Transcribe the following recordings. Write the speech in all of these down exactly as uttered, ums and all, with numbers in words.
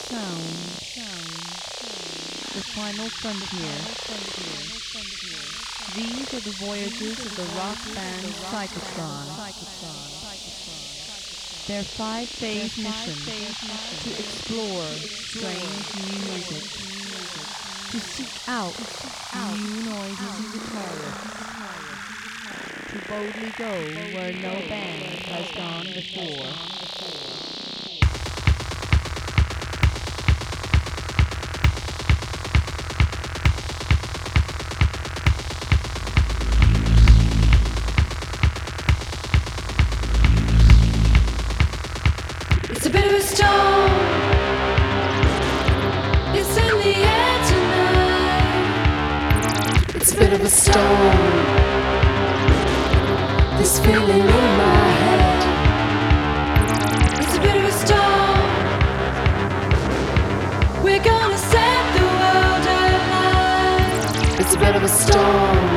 The final frontier. These are the voyages of the rock band Psychotron. Their five-phase mission to explore strange new music, to seek out new noises and guitarists, to boldly go where no band has gone before. It's a bit of a storm. It's in the air tonight. It's a bit of a storm. This feeling in my head. It's a bit of a storm. We're gonna set the world alight. It's a bit of a storm.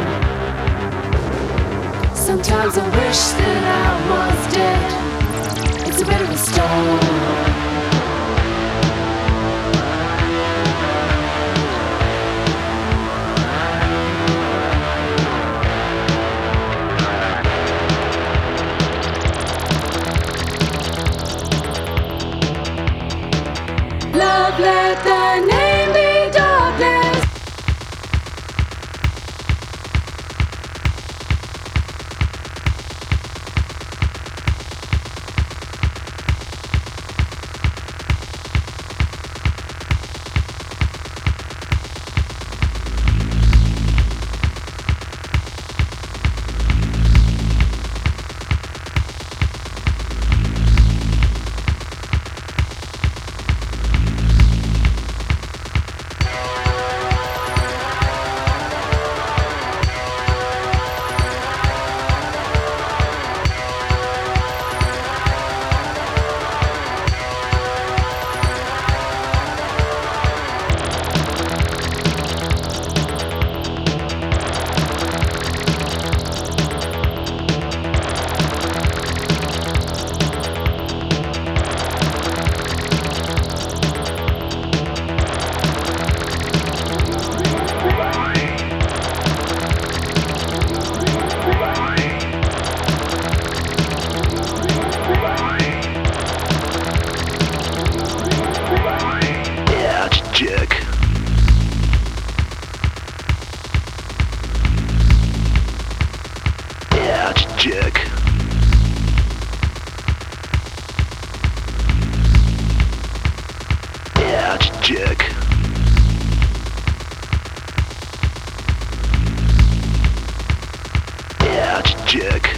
Sometimes I wish that I was dead. It's a bit of a storm. Love, let thy name be darkness. Check. Yeah, check. Yeah, check.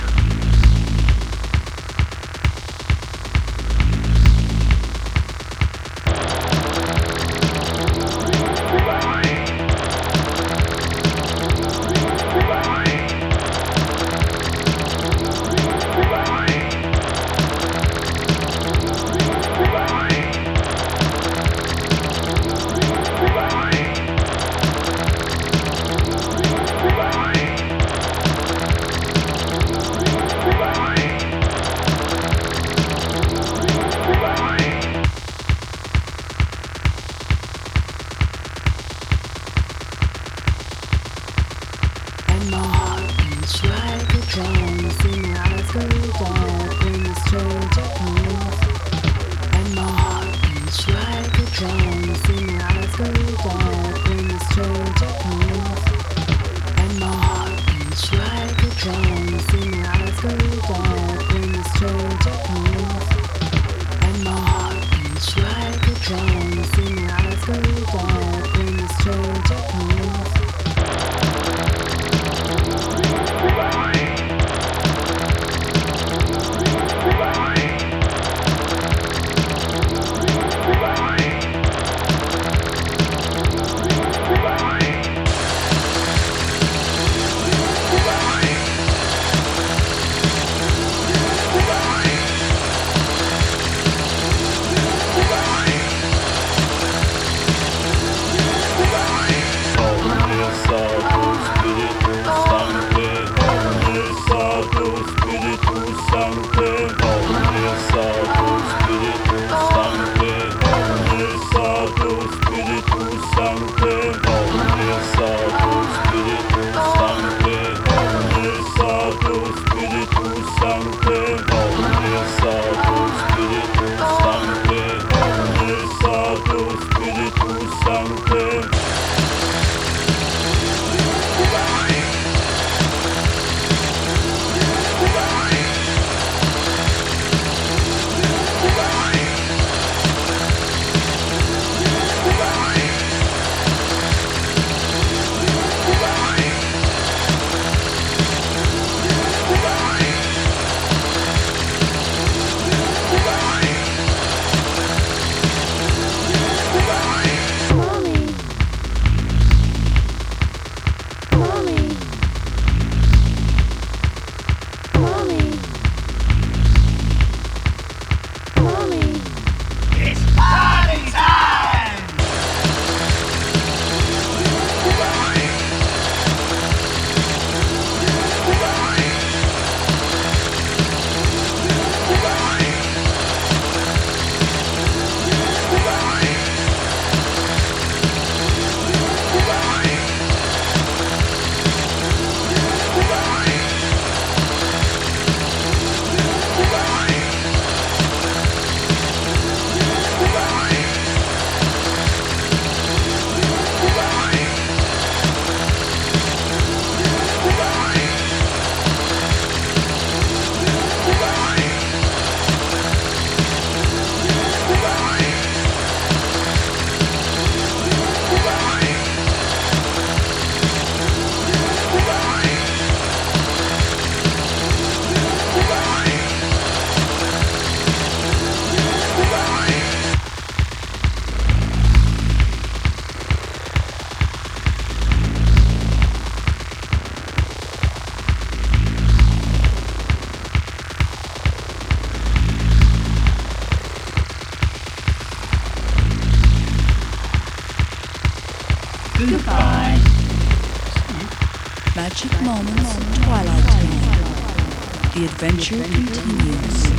Goodbye. Magic Moments, Twilight Time. The adventure continues.